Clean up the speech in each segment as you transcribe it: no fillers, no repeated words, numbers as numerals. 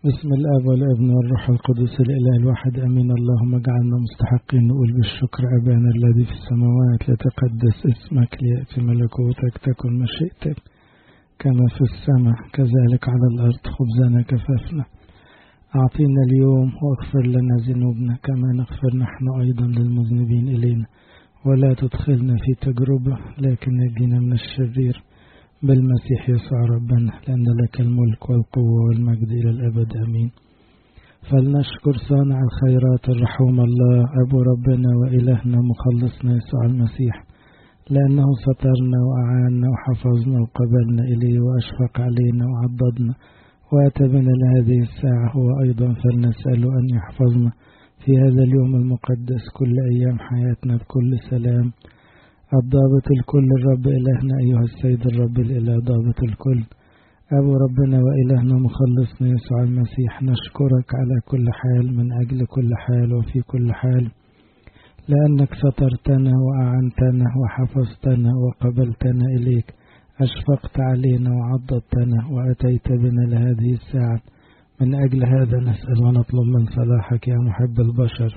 بسم الآب والابن والروح القدس الإله الواحد أمين. اللهم اجعلنا مستحقين نقول بالشكر أبانا الذي في السماوات، ليتقدس اسمك، ليأتي ملكوتك، تكن مشيئتك كما في السماء كذلك على الأرض. خبزنا كفافنا أعطينا اليوم، واغفر لنا ذنوبنا كما نغفر نحن أيضا للمذنبين إلينا، ولا تدخلنا في تجربة لكن نجينا من الشرير بالمسيح يسوع ربنا، لأن لك الملك والقوة والمجد إلى الأبد أمين. فلنشكر صانع الخيرات الرحوم الله أبو ربنا وإلهنا مخلصنا يسوع المسيح، لأنه سترنا وأعاننا وحفظنا وقبلنا إليه وأشفق علينا وعضدنا وأتى بنا لهذه الساعة. هو أيضا فلنسأله أن يحفظنا في هذا اليوم المقدس كل أيام حياتنا بكل سلام. الضابط الكل الرب إلهنا أيها السيد الرب الإله ضابط الكل أبو ربنا وإلهنا مخلصنا يسوع المسيح، نشكرك على كل حال من أجل كل حال وفي كل حال، لأنك سترتنا وأعنتنا وحفظتنا وقبلتنا إليك، أشفقت علينا وعضدتنا وأتيت بنا لهذه الساعة. من أجل هذا نسأل ونطلب من صلاحك يا محب البشر،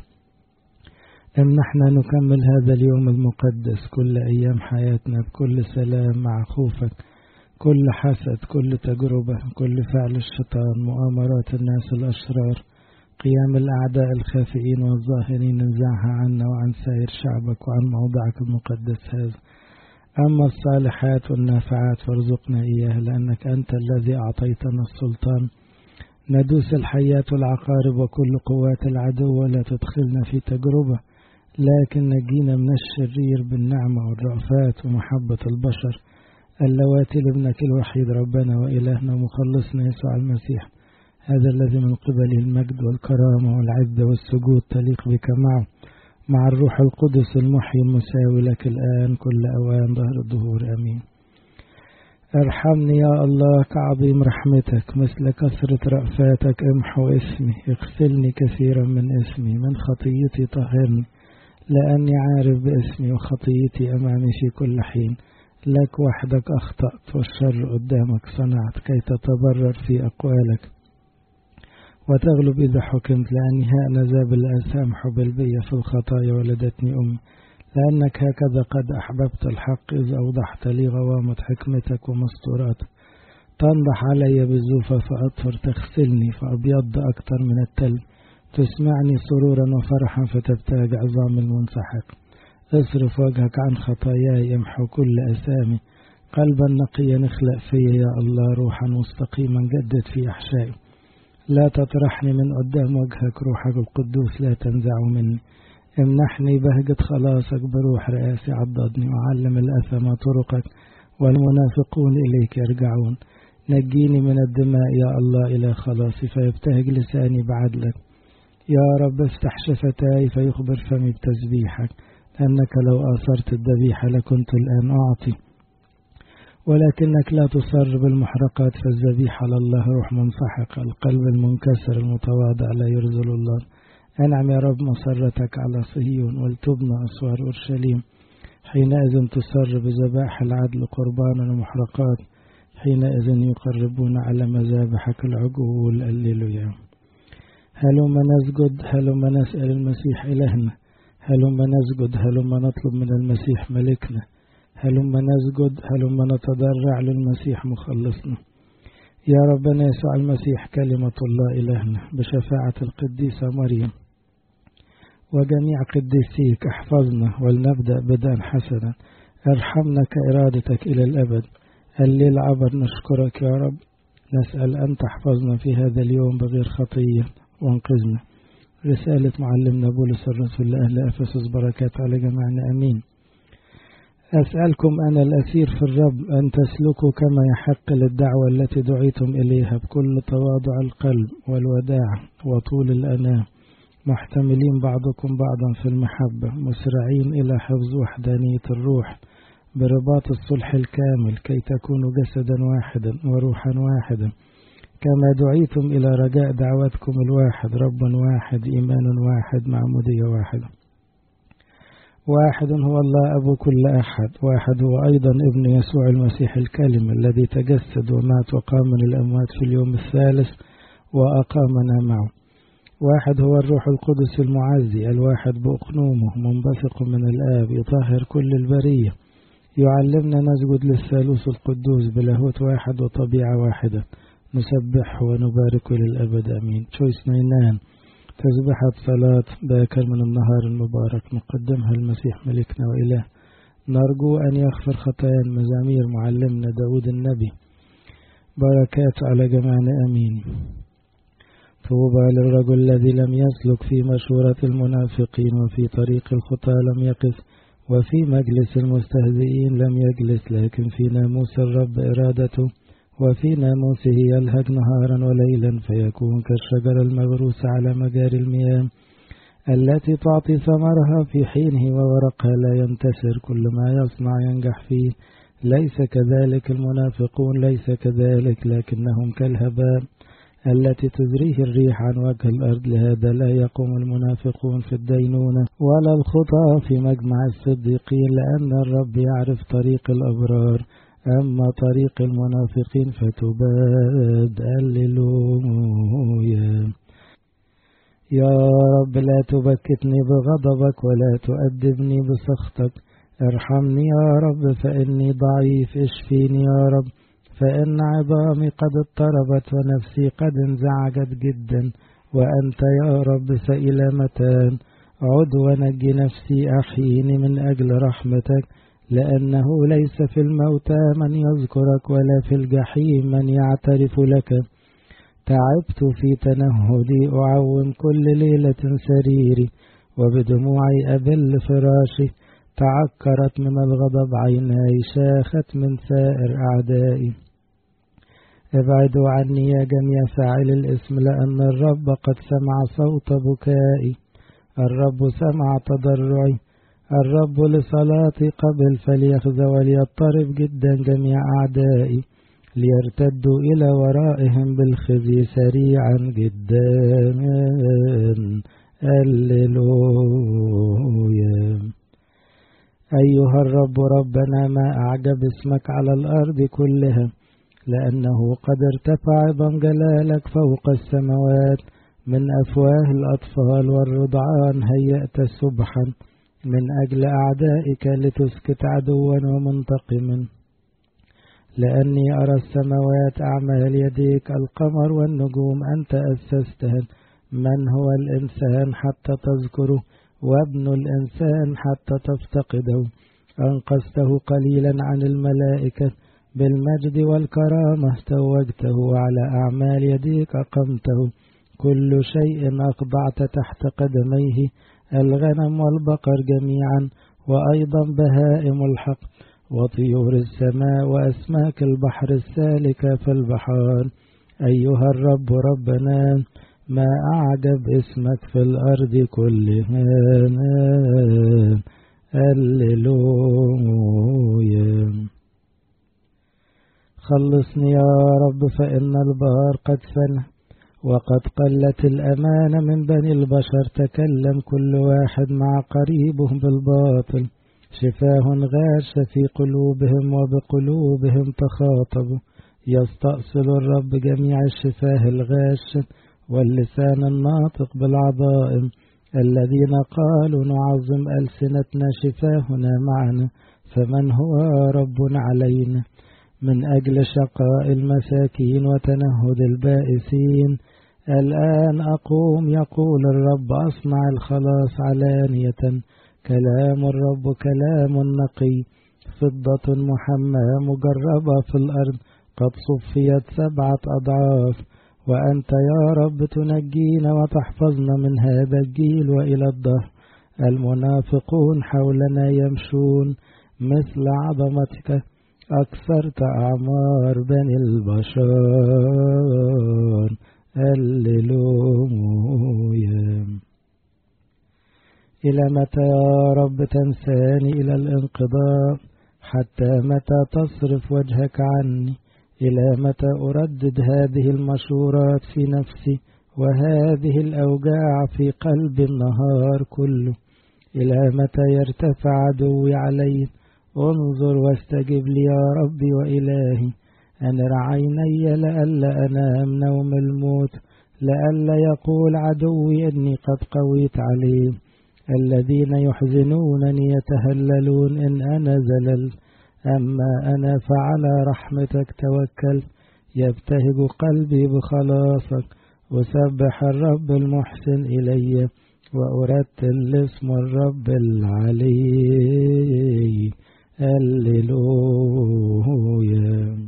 امنحنا نكمل هذا اليوم المقدس كل أيام حياتنا بكل سلام مع خوفك، كل حسد، كل تجربة، كل فعل الشيطان، مؤامرات الناس الأشرار، قيام الأعداء الخافئين والظاهرين، انزعها عنا وعن سائر شعبك وعن موضعك المقدس هذا. أما الصالحات والنافعات فارزقنا إياها، لأنك أنت الذي أعطيتنا السلطان ندوس الحيات والعقارب وكل قوات العدو، ولا تدخلنا في تجربة لكن نجينا من الشرير بالنعمة والرأفات ومحبة البشر اللواتي لابنك الوحيد ربنا وإلهنا مخلصنا يسوع المسيح، هذا الذي من قبله المجد والكرامة والعزة والسجود تليق بك معه، مع الروح القدس المحيي المساوي لك الآن كل أوان ظهر الدهور آمين. ارحمني يا الله كعظيم رحمتك، مثل كثرة رأفاتك امحو اسمي، اغسلني كثيرا من اسمي، من خطيتي طهرني، لأني عارف باسمي وخطيتي أمامي في كل حين. لك وحدك أخطأت والشر قدامك صنعت، كي تتبرر في أقوالك وتغلب إذا حكمت، لأني هانذا بالآثام حبل بي في الخطايا ولدتني أمي، لأنك هكذا قد أحببت الحق إذ أوضحت لي غوامة حكمتك ومستوراتك. تنضح علي بالزوفة فأطهر، تغسلني فأبيض أكثر من التلج، تسمعني سرورا وفرحا فتبتهج عظام المنسحق. اصرف وجهك عن خطاياي، امحو كل أثامي، قلبا نقيا اخلق في يا الله، روحا مستقيما جدد في أحشائي. لا تطرحني من قدام وجهك، روحك القدوس لا تنزع مني. امنحني بهجة خلاصك بروح رئاسي، عضدني وعلم الأثم طرقك، والمنافقون إليك يرجعون. نجيني من الدماء يا الله إلى خلاصي، فيبتهج لساني بعدلك. يا رب افتح شفتاي فيخبر فمي بتسبيحك، لأنك لو آثرت الذبيحة لكنت الآن أعطي، ولكنك لا تصر بالمحرقات، فالذبيحة لله روح منسحق، القلب المنكسر المتواضع لا يرذل الله. أنعم يا رب مسرتك على صهيون، ولتبنى أسوار أورشليم. حينئذ تسر بذبائح العدل قربانا ومحرقات، حينئذ يقربون على مذابحك العجول. الليلويا. هلما نسجد، هلما نسأل المسيح إلهنا، هلما نسجد، هلما نطلب من المسيح ملكنا، هلما نسجد، هلما نتضرع للمسيح مخلصنا. يا ربنا يسوع المسيح كلمة الله إلهنا، بشفاعة القديسة مريم وجميع قديسيك احفظنا، ولنبدأ بدءا حسنا. ارحمنا كإرادتك إلى الأبد. الليل عبر نشكرك يا رب، نسأل أن تحفظنا في هذا اليوم بغير خطية وانقذنا. رسالة معلمنا بولس الرسول لأهل أفسس، بركات على جميعنا أمين. أسألكم أنا الأسير في الرب أن تسلكوا كما يحق للدعوة التي دعيتم إليها، بكل تواضع القلب والوداع وطول الأناة، محتملين بعضكم بعضا في المحبة، مسرعين إلى حفظ وحدانية الروح برباط الصلح الكامل، كي تكونوا جسدا واحدا وروحا واحدا، كما دعيتم إلى رجاء دعوتكم الواحد، رب واحد، إيمان واحد، معمودية واحدة. واحد هو الله أبو كل أحد، واحد هو أيضا ابن يسوع المسيح الكلمة، الذي تجسد ومات وقام من الأموات في اليوم الثالث، وأقامنا معه. واحد هو الروح القدس المعزي، الواحد بأقنومه، منبثق من الآب، يطهر كل البرية، يعلمنا نسجد للثالوث القدوس بلاهوت واحد وطبيعة واحدة، نسبح ونبارك للأبد أمين. شويس نينان، تسبحة صلاة باكر من النهار المبارك، نقدمها المسيح ملكنا وإله، نرجو أن يغفر خطايا. مزامير معلمنا داود النبي، بركات على جميعنا أمين. طوبى للرجل الذي لم يسلك في مشورة المنافقين، وفي طريق الخطى لم يقف، وفي مجلس المستهزئين لم يجلس، لكن في ناموس الرب إرادته، وفي ناموسه يلهج نهارا وليلا، فيكون كالشجرة المغروسة على مجاري المياه، التي تعطي ثمرها في حينه وورقها لا ينتشر، كل ما يصنع ينجح فيه. ليس كذلك المنافقون، ليس كذلك، لكنهم كالهباء التي تزريه الريح عن وجه الأرض. لهذا لا يقوم المنافقون في الدينونة، ولا الخطأ في مجمع الصديقين، لأن الرب يعرف طريق الأبرار، أما طريق المنافقين فتباد. هللويا. يا رب لا تبكتني بغضبك ولا تؤدبني بسخطك، ارحمني يا رب فإني ضعيف، اشفيني يا رب فإن عظامي قد اضطربت ونفسي قد انزعجت جدا، وأنت يا رب فإلى متى؟ عد ونجي نفسي، أحييني من أجل رحمتك، لأنه ليس في الموتى من يذكرك، ولا في الجحيم من يعترف لك. تعبت في تنهدي، أعوم كل ليلة سريري، وبدموعي أبل فراشي. تعكرت من الغضب عيناي، شاخت من سائر أعدائي. ابعدوا عني يا جميع فاعل الإثم، لأن الرب قد سمع صوت بكائي، الرب سمع تضرعي، الرب لصلاتي قبل، فليخزى وليضطرب جدا جميع أعدائي، ليرتدوا إلى ورائهم بالخزي سريعا جدا. هللويا. أيها الرب ربنا، ما أعجب اسمك على الأرض كلها، لأنه قد ارتفع عظم جلالك فوق السماوات. من أفواه الأطفال والرضعان هيأت سبحا، من أجل أعدائك لتسكت عدوا ومنتقما. لأني أرى السماوات أعمال يديك، القمر والنجوم أنت أسستها. من هو الإنسان حتى تذكره، وابن الإنسان حتى تفتقده؟ أنقذته قليلا عن الملائكة، بالمجد والكرامة توجته، وعلى أعمال يديك أقمته. كل شيء أخضعت تحت قدميه، الغنم والبقر جميعا، وأيضا بهائم الحق، وطيور السماء، وأسماك البحر السالكة في البحار. أيها الرب ربنا، ما أعجب اسمك في الأرض كلها. هللويا. خلصني يا رب فإن البار قد فنى، وقد قلت الأمانة من بني البشر. تكلم كل واحد مع قريبه بالباطل، شفاه غاش في قلوبهم، وبقلوبهم تخاطبوا. يستأصل الرب جميع الشفاه الغاش، واللسان الناطق بالعظائم. الذين قالوا نعظم ألسنتنا، شفاهنا معنا، فمن هو رب علينا؟ من أجل شقاء المساكين وتنهد البائسين، الآن أقوم يقول الرب، أصنع الخلاص علانية. كلام الرب كلام نقي، فضة محماة مجربة في الأرض، قد صفيت 7 أضعاف. وأنت يا رب تنجينا وتحفظنا من هذا الجيل وإلى الدهر. المنافقون حولنا يمشون، مثل عظمتك أكثرت أعمار بني البشر. هللويا. إلى متى يا رب تنساني؟ إلى الانقضاء. حتى متى تصرف وجهك عني؟ إلى متى أردد هذه المشورات في نفسي، وهذه الأوجاع في قلب النهار كله؟ إلى متى يرتفع عدوي علي؟ انظر واستجب لي يا ربي وإلهي. أنر عيني لئلا أنام نوم الموت، لئلا يقول عدوي إني قد قويت عليه. الذين يحزنونني يتهللون إن أنا زللت، أما أنا فعلى رحمتك توكل. يبتهج قلبي بخلاصك، أسبح الرب المحسن إلي، وأرتل اسم الرب العلي. هللويا.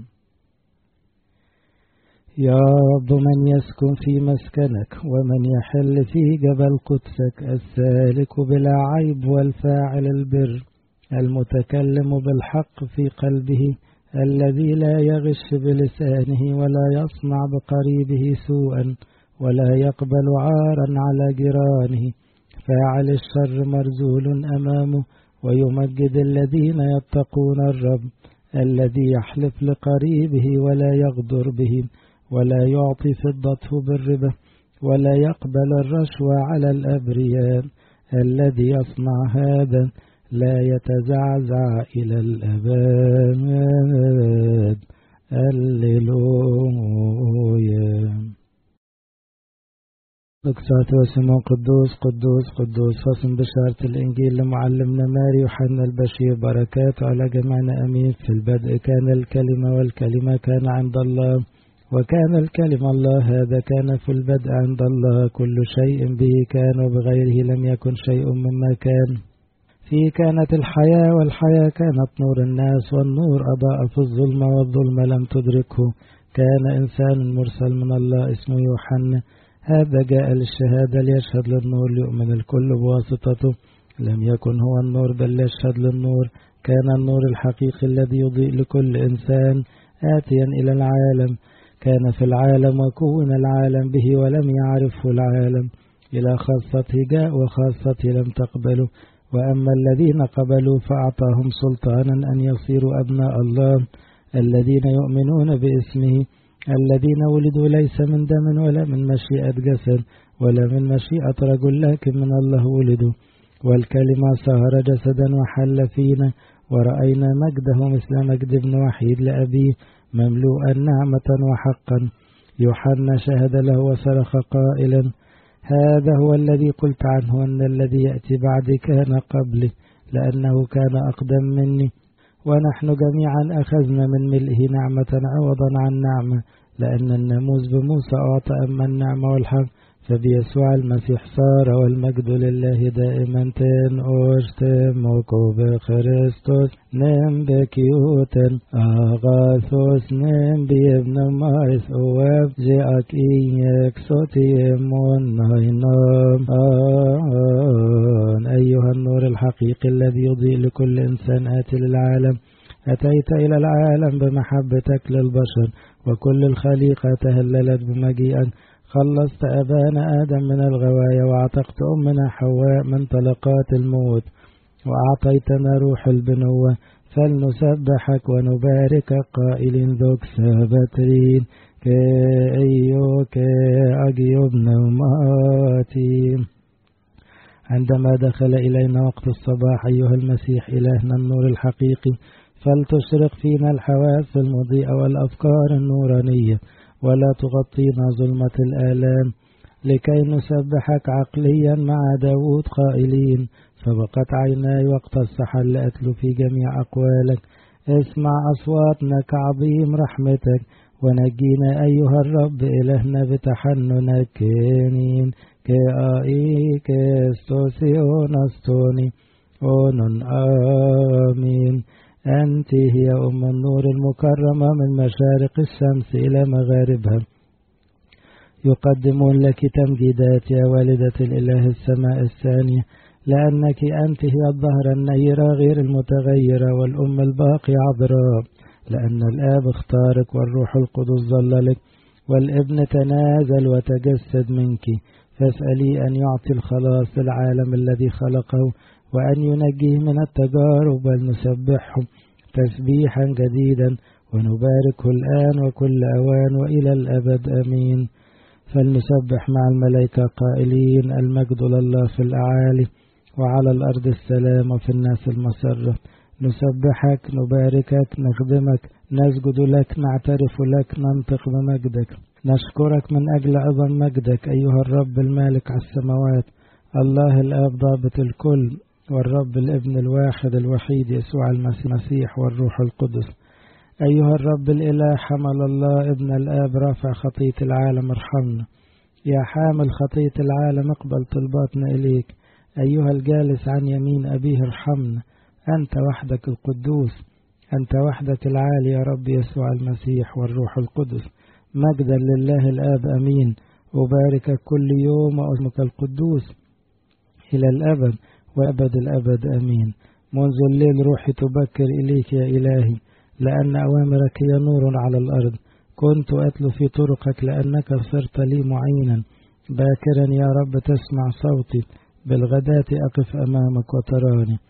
يا رب من يسكن في مسكنك، ومن يحل في جبل قدسك، السالك بلا عيب والفاعل البر، المتكلم بالحق في قلبه، الذي لا يغش بلسانه ولا يصنع بقريبه سوءا ولا يقبل عارا على جيرانه، فاعل الشر مرزول أمامه، ويمجد الذين يتقون الرب، الذي يحلف لقريبه ولا يغدر به، ولا يعطي فضته بالربا، ولا يقبل الرشوة على الأبرياء، الذي يصنع هذا لا يتزعزع إلى الأبد. هللويا. دكتور وسمو قدوس قدوس قدوس. فصل بشارة الإنجيل لمعلمنا ماري يوحنا البشير، بركاته على جميعنا أمين. في البدء كان الكلمة، والكلمة كان عند الله، وكان الكلمة الله. هذا كان في البدء عند الله. كل شيء به كان، وبغيره لم يكن شيء مما كان. فيه كانت الحياة، والحياة كانت نور الناس، والنور أضاء في الظلمة، والظلمة لم تدركه. كان إنسان مرسل من الله اسمه يوحنا، هذا جاء للشهادة ليشهد للنور ليؤمن الكل بواسطته. لم يكن هو النور بل يشهد للنور. كان النور الحقيقي الذي يضيء لكل إنسان آتيا إلى العالم. كان في العالم، وكون العالم به، ولم يعرفه العالم. إلى خاصته جاء، وخاصته لم تقبله. وأما الذين قبلوا فأعطاهم سلطانا أن يصيروا أبناء الله، الذين يؤمنون باسمه، الذين ولدوا ليس من دم ولا من مشيئة جسد ولا من مشيئة رجل، لكن من الله ولدوا. والكلمة صار جسدا وحل فينا، ورأينا مجده مثل مجد ابن وحيد لأبيه، مملوءا نعمة وحقا. يوحنا شهد له وصرخ قائلا: هذا هو الذي قلت عنه أن الذي يأتي بعدي كان قبلي، لأنه كان أقدم مني. ونحن جميعا أخذنا من ملئه نعمة عوضا عن نعمة، لأن الناموس بموسى أعطى، أما النعمة والحق فبيسوع المسيح صار. والمجد لله دائما. تن أشتمكو بخريستوس نم بكيوتن أغاثوس نم بيبن مايس أواب جاك إيك صوتيمون ناينام. أيها النور الحقيقي الذي يضيء لكل إنسان آتي للعالم، أتيت إلى العالم بمحبتك للبشر، وكل الخليقة تهللت بمجيئك. خلصت أبانا آدم من الغواية، وأعتقت أمنا حواء من طلقات الموت، وأعطيتنا روح البنوة. فلنسبحك ونباركك قائلين: ذوك سابترين كأيو كأجيب نوماتي. عندما دخل إلينا وقت الصباح أيها المسيح إلهنا النور الحقيقي، فلتشرق فينا الحواس المضيئة والأفكار النورانية، ولا تغطينا ظلمة الآلام، لكي نسبحك عقليا مع داود قائلين: سبقت عيناي وقت السحر لأتلو في جميع أقوالك. اسمع أصواتنا كعظيم رحمتك، ونجينا أيها الرب إلهنا بتحننك. كينين كآي كستوسيون أستوني أونن آمين. أنت هي أم النور المكرمة من مشارق الشمس إلى مغاربها. يقدمون لك تمجيدات يا والدة الإله السماء الثانية، لأنك أنت هي الظهر النيرة غير المتغيرة، والأم الباقي عذراء، لأن الآب اختارك والروح القدس ظللك، والابن تنازل وتجسد منك. فاسألي أن يعطي الخلاص للعالم الذي خلقه، وأن ينجيه من التجارب، ولنسبحه تسبيحا جديدا ونباركه الآن وكل أوان وإلى الأبد آمين. فلنسبح مع الملائكة قائلين: المجد لله في الأعالي، وعلى الأرض السلام، وفي الناس المسرة. نسبحك، نباركك، نخدمك، نسجد لك، نعترف لك، ننطق بمجدك. نشكرك من أجل عظم مجدك أيها الرب المالك على السماوات، الله الآب ضابط الكل، والرب الابن الواحد الوحيد يسوع المسيح والروح القدس. أيها الرب الإله حمل الله ابن الآب رافع خطية العالم ارحمنا. يا حامل خطية العالم اقبل طلباتنا إليك. أيها الجالس عن يمين أبيه ارحمنا. أنت وحدك القدوس، أنت وحدك العالي يا رب يسوع المسيح والروح القدس. مجدا لله الآب أمين. أباركك كل يوم واسمك القدوس إلى الأبد وأبد الأبد أمين. منذ الليل روحي تبكر إليك يا إلهي، لأن أوامرك هي نور على الأرض. كنت أتلو في طرقك لأنك صرت لي معينا. باكرا يا رب تسمع صوتي، بالغداة أقف أمامك وتراني.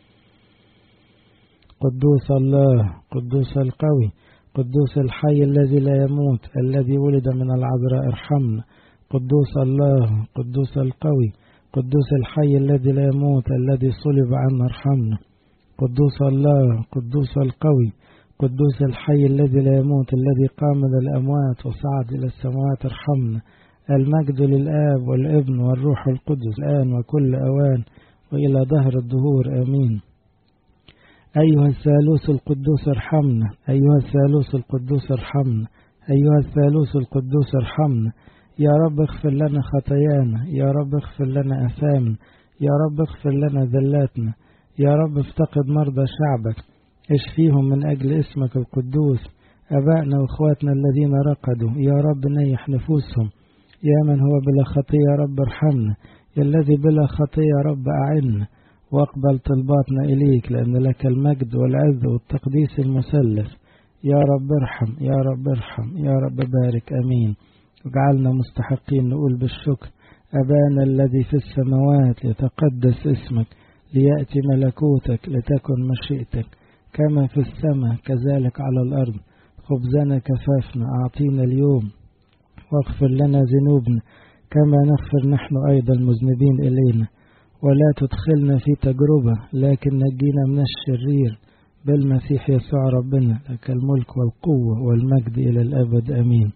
قدوس الله، قدوس القوي، قدوس الحي الذي لا يموت، الذي ولد من العذراء ارحمنا. قدوس الله، قدوس القوي، قدوس الحي الذي لا يموت، الذي صلب عنا ارحمنا. قدوس الله، قدوس القوي، قدوس الحي الذي لا يموت، الذي قام من الأموات وصعد إلى السماوات ارحمنا. المجد للآب والابن والروح القدس الآن وكل أوان وإلى دهر الدهور آمين. أيها الثالوث القدوس ارحمنا، أيها الثالوث القدوس ارحمنا، أيها الثالوث القدوس ارحمنا. يا رب اغفر لنا خطايانا، يا رب اغفر لنا أثامنا، يا رب اغفر لنا ذلاتنا. يا رب افتقد مرضى شعبك، اشفيهم من أجل اسمك القدوس. أبائنا وإخواتنا الذين رقدوا يا رب نيح نفوسهم. يا من هو بلا خطية يا رب ارحمنا، يا الذي بلا خطية يا رب أعنا. واقبل طلباتنا إليك، لأن لك المجد والعز والتقديس المثلث. يا رب ارحم، يا رب ارحم، يا رب بارك أمين. واجعلنا مستحقين نقول بالشكر: أبانا الذي في السماوات يتقدس اسمك، ليأتي ملكوتك، لتكن مشيئتك كما في السماء كذلك على الأرض. خبزنا كفافنا أعطينا اليوم، واغفر لنا ذنوبنا كما نغفر نحن أيضا المذنبين إلينا، ولا تدخلنا في تجربة لكن نجينا من الشرير، بالمسيح يسوع ربنا، لك الملك والقوة والمجد إلى الأبد أمين.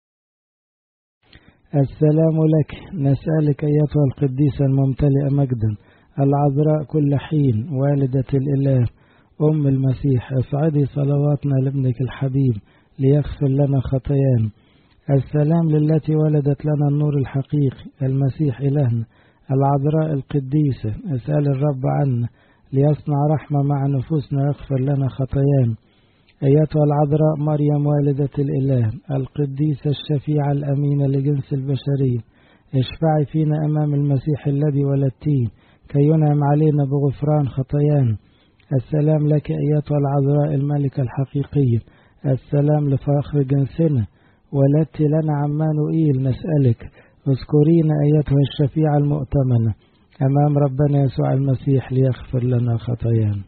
السلام لك. نسألك أيتها القديسة الممتلئة مجدا، العذراء كل حين، والدة الإله، أم المسيح، اصعدي صلواتنا لابنك الحبيب ليغفر لنا خطايانا. السلام للتي ولدت لنا النور الحقيقي، المسيح إلهنا. العذراء القديسة، اسأل الرب عنا ليصنع رحمة مع نفوسنا يغفر لنا خطايانا. أيتها العذراء مريم والدة الإله، القديسة الشفيعة الأمينة لجنس البشرية، اشفعي فينا أمام المسيح الذي ولدتيه كي ينعم علينا بغفران خطايانا. السلام لك أيتها العذراء الملكة الحقيقية، السلام لفخر جنسنا، ولدت لنا عمانوئيل. نسألك اذكرينا أيتها الشفيعة المؤتمنة أمام ربنا يسوع المسيح ليغفر لنا خطايانا.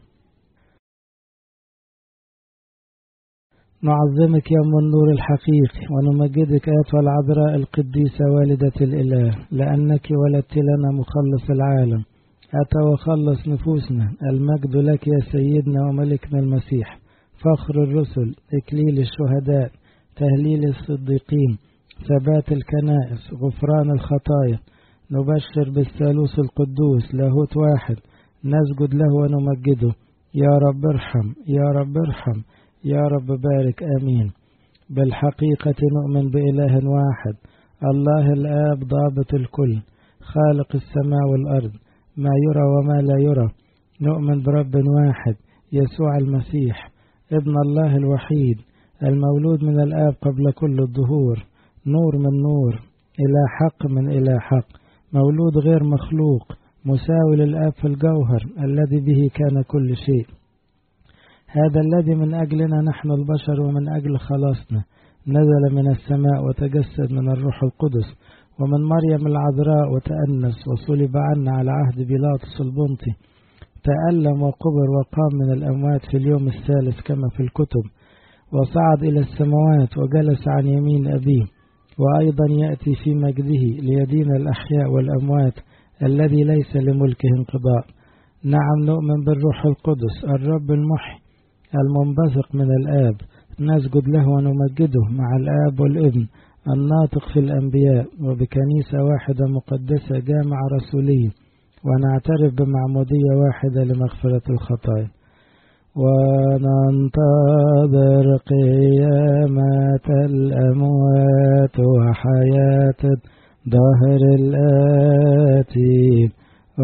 نعظمك يا أم النور الحقيقي، ونمجدك أيتها العذراء القديسة والدة الإله، لأنك ولدت لنا مخلص العالم، أتى وخلص نفوسنا. المجد لك يا سيدنا وملكنا المسيح، فخر الرسل، إكليل الشهداء، تهليل الصديقين، ثبات الكنائس، غفران الخطايا. نبشر بالثالوث القدوس، لاهوت واحد، نسجد له ونمجده. يا رب ارحم، يا رب ارحم، يا رب بارك آمين. بالحقيقة نؤمن بإله واحد، الله الآب ضابط الكل، خالق السماء والأرض، ما يرى وما لا يرى. نؤمن برب واحد، يسوع المسيح ابن الله الوحيد، المولود من الآب قبل كل الدهور، نور من نور، إلى حق من إلى حق، مولود غير مخلوق، مساوي للآب في الجوهر، الذي به كان كل شيء. هذا الذي من أجلنا نحن البشر ومن أجل خلاصنا نزل من السماء وتجسد من الروح القدس ومن مريم العذراء وتأنس وصلب عنا على عهد بيلاطس البنطي، تألم وقبر وقام من الأموات في اليوم الثالث كما في الكتب، وصعد إلى السماوات وجلس عن يمين أبيه، وأيضا يأتي في مجده ليدين الأحياء والأموات، الذي ليس لملكه انقضاء. نعم نؤمن بالروح القدس الرب المحي المنبثق من الآب، نسجد له ونمجده مع الآب والابن الناطق في الأنبياء، وبكنيسة واحدة مقدسة جامعة رسولية، ونعترف بمعمودية واحدة لمغفرة الخطايا، وننتظر قيامة الأموات وحياة الدهر الآتي.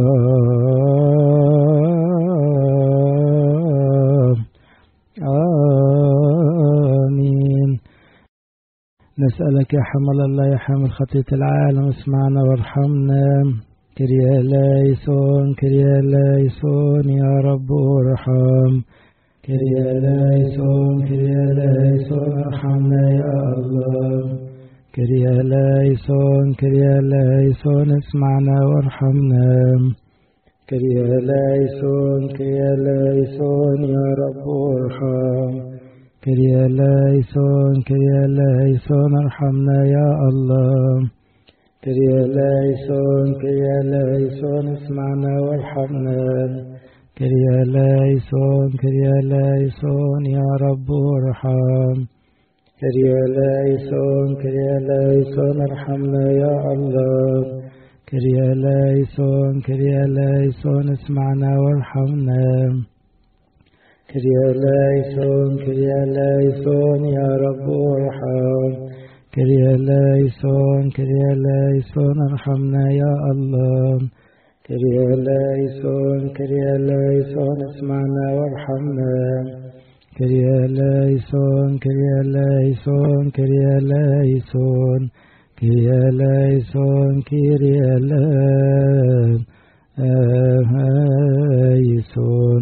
آمين. نسألك يا حمل الله يا حامل خطية العالم، اسمعنا وارحمنا. كريا لايسون كريا لايسون يا رب ارحم. كريا لايسون كريا لايسون ارحمنا يا الله. كريا لايسون كريا لايسون اسمعنا وارحمنا. كريا لايسون كريا لايسون يا رب ارحم. كريا لايسون كريا لايسون ارحمنا يا الله. كريا لايسون كريا لايسون اسمعنا وارحمنا. كريا لايسون كريا لايسون يا رب ارحم. كريا لايسون كريا لايسون ارحمنا يا الله. كريا لايسون كريا لايسون اسمعنا وارحمنا. كريا لايسون كريا لايسون يا رب ارحم. كريا لايسون كريا لايسون ارحمنا يا الله. كريا لايسون كريا لايسون اسمعنا وارحمنا. كريا لايسون كريا لايسون كريا لايسون كريا لايسون كريا لايسون.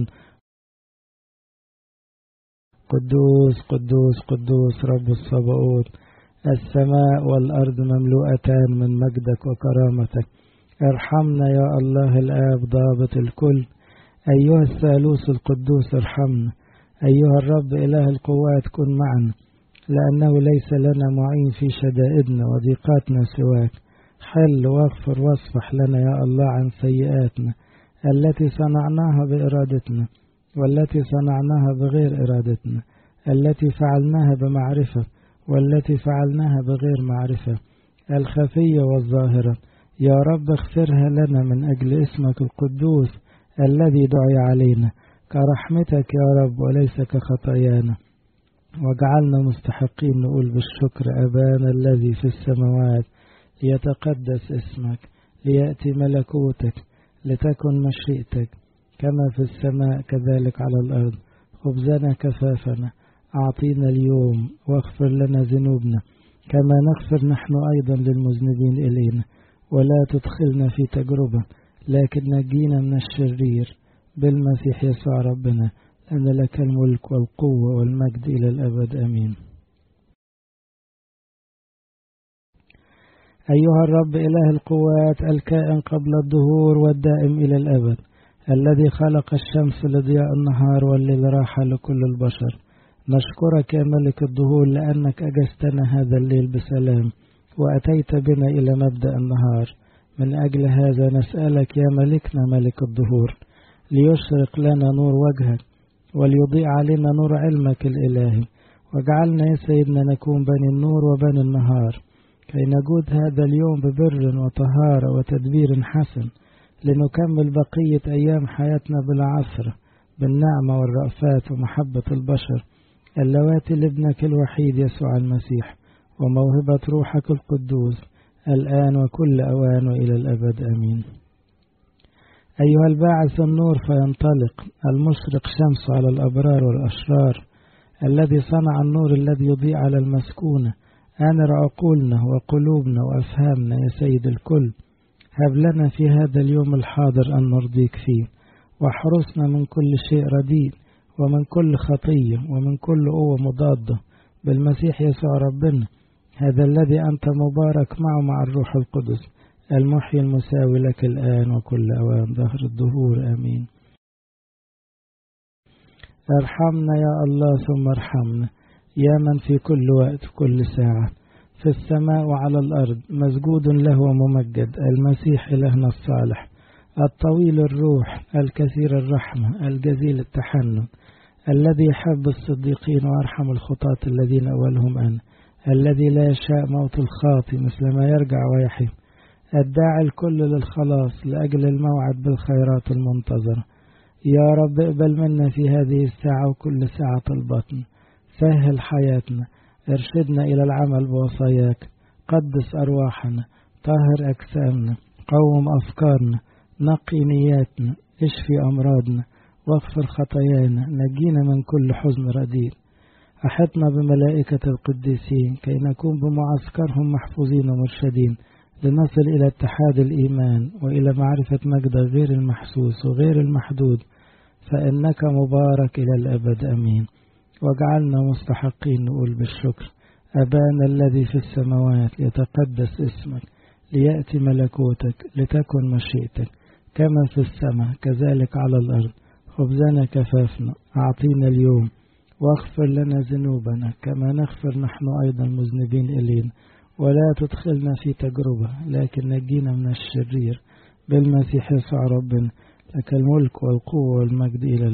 قدوس قدوس قدوس رب الصباؤوت، السماء والأرض مملوءتان من مجدك وكرامتك. ارحمنا يا الله الآب ضابط الكل. أيها الثالوث القدوس ارحمنا. أيها الرب إله القوات كن معنا، لأنه ليس لنا معين في شدائدنا وضيقاتنا سواك. حل واغفر واصفح لنا يا الله عن سيئاتنا التي صنعناها بإرادتنا، والتي صنعناها بغير إرادتنا، التي فعلناها بمعرفة والتي فعلناها بغير معرفة، الخفية والظاهرة. يا رب اغفرها لنا من أجل اسمك القدوس الذي دعي علينا، كرحمتك يا رب وليس كخطايانا. وجعلنا مستحقين نقول بالشكر: أبانا الذي في السماوات، ليتقدس اسمك، ليأتي ملكوتك، لتكن مشيئتك كما في السماء كذلك على الأرض. خبزنا كفافنا أعطينا اليوم، واغفر لنا ذنوبنا كما نغفر نحن أيضا للمذنبين إلينا، ولا تدخلنا في تجربة لكن نجينا من الشرير، بالمسيح يسوع ربنا، أن لك الملك والقوة والمجد إلى الأبد آمين. أيها الرب إله القوات، الكائن قبل الدهور والدائم إلى الأبد، الذي خلق الشمس لضياء النهار والليل راحة لكل البشر، نشكرك يا ملك الدهور لأنك أجزتنا هذا الليل بسلام وأتيت بنا إلى مبدأ النهار. من أجل هذا نسألك يا ملكنا ملك الدهور ليشرق لنا نور وجهك وليضيء علينا نور علمك الإلهي، واجعلنا يا سيدنا نكون بني النور وبني النهار، كي نجود هذا اليوم ببر وطهارة وتدبير حسن، لنكمل بقية أيام حياتنا بالعفرة بالنعمة والرأفات ومحبة البشر اللواتي لابنك الوحيد يسوع المسيح، وموهبة روحك القدوس الآن وكل أوان وإلى الأبد آمين. أيها الباعث النور فينطلق، المشرق شمس على الأبرار والأشرار، الذي صنع النور الذي يضيء على المسكونة، أنر عقولنا وقلوبنا وأفهامنا يا سيد الكل. هب لنا في هذا اليوم الحاضر أن نرضيك فيه، واحرسنا من كل شيء رديء ومن كل خطية ومن كل قوة مضادة بالمسيح يسوع ربنا، هذا الذي أنت مبارك معه مع الروح القدس المحيي المساوي لك الآن وكل أوان ظهر الدهور آمين. ارحمنا يا الله ثم ارحمنا، يا من في كل وقت كل ساعة في السماء وعلى الأرض مسجود له وممجد، المسيح إلهنا الصالح الطويل الروح الكثير الرحمة الجزيل التحنن، الذي يحب الصديقين ويرحم الخطاة الذين أولهم أنا، الذي لا يشاء موت الخاطي مثل ما يرجع ويحيي، الداعي الكل للخلاص لأجل الموعد بالخيرات المنتظرة. يا رب اقبل منا في هذه الساعة وكل ساعة البطن، سهل حياتنا، ارشدنا إلى العمل بوصاياك، قدس أرواحنا، طهر أجسامنا، قوم أفكارنا، نقي نياتنا، اشفي أمراضنا، واغفر خطايانا، نجينا من كل حزن رديء. أحطنا بملائكة القديسين كي نكون بمعسكرهم محفوظين ومرشدين، لنصل إلى اتحاد الإيمان وإلى معرفة مجدك غير المحسوس وغير المحدود، فإنك مبارك إلى الأبد. أمين. واجعلنا مستحقين نقول بالشكر: أبانا الذي في السماوات، يتقدس اسمك، ليأتي ملكوتك، لتكن مشيئتك كما في السماء كذلك على الأرض. خبزنا كفافنا أعطينا اليوم، واغفر لنا ذنوبنا كما نغفر نحن أيضا مذنبين إلينا، ولا تدخلنا في تجربة لكن نجينا من الشرير، بالمسيح يسوع ربنا، لك الملك والقوة والمجد إلى